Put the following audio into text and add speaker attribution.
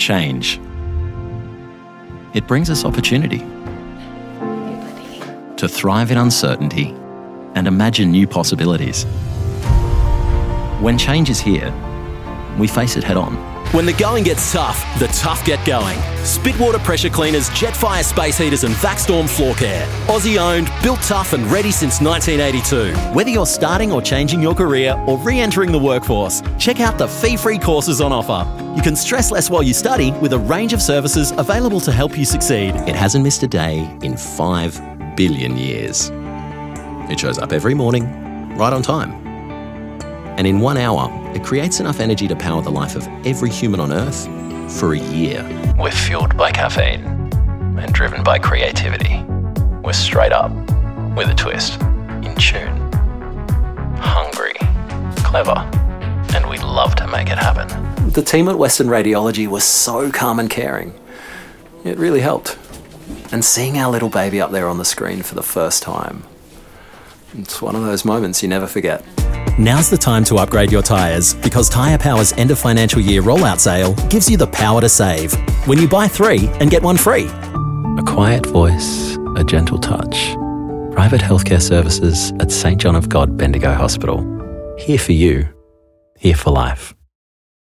Speaker 1: change. It brings us opportunity to thrive in uncertainty and imagine new possibilities. When change is here, we face it head on.
Speaker 2: When the going gets tough, the tough get going. Spitwater Pressure Cleaners, Jetfire Space Heaters and Vacstorm Floor Care. Aussie owned, built tough and ready since 1982. Whether you're starting or changing your career or re-entering the workforce, check out the fee-free courses on offer. You can stress less while you study with a range of services available to help you succeed.
Speaker 1: It hasn't missed a day in 5 billion years. It shows up every morning, right on time. And in 1 hour, it creates enough energy to power the life of every human on Earth for a year.
Speaker 3: We're fueled by caffeine and driven by creativity. We're straight up, with a twist, in tune, hungry, clever, and we love to make it happen.
Speaker 2: The team at Western Radiology was so calm and caring. It really helped. And seeing our little baby up there on the screen for the first time, it's one of those moments you never forget.
Speaker 4: Now's the time to upgrade your tyres because Tyre Power's end of financial year rollout sale gives you the power to save when you buy 3 and get 1 free.
Speaker 1: A quiet voice, a gentle touch. Private healthcare services at St John of God Bendigo Hospital. Here for you, here for life.